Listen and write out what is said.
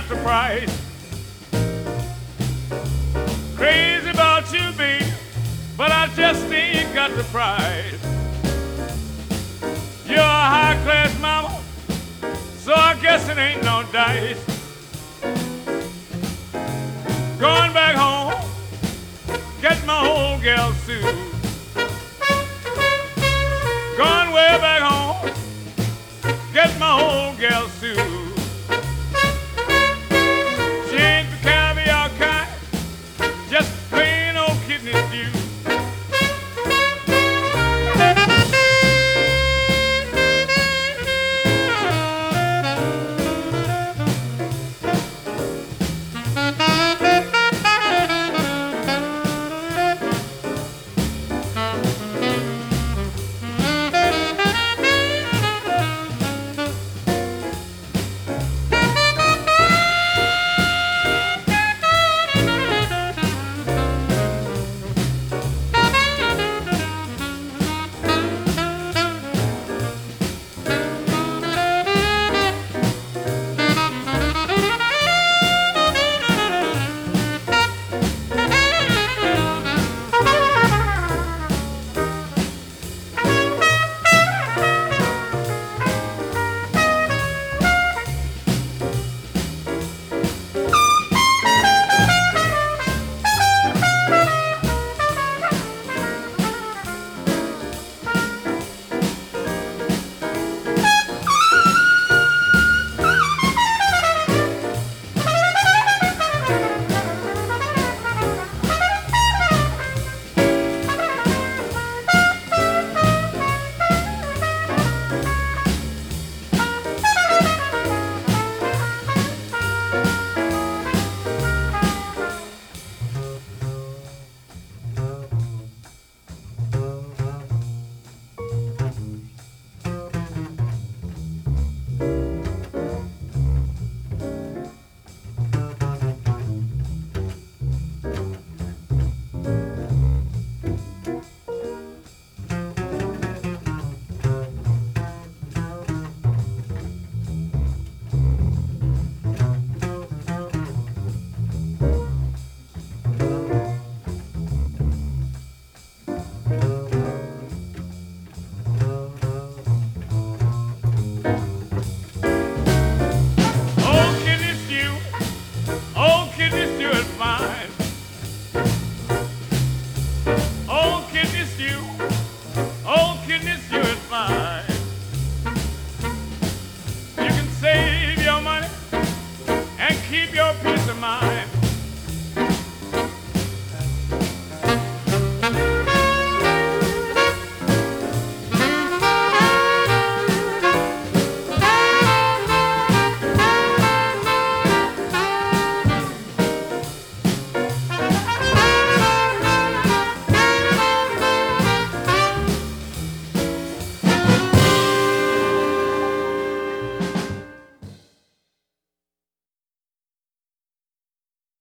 the price. Crazy about you, babe, but I just ain't got the price. You're a high-class mama, so I guess it ain't no dice. Going back home, get my old gal Sue. Going way back home, get my old gal Sue. She ain't the caviar kind, just plain old kidney stew. Keep your peace of mind.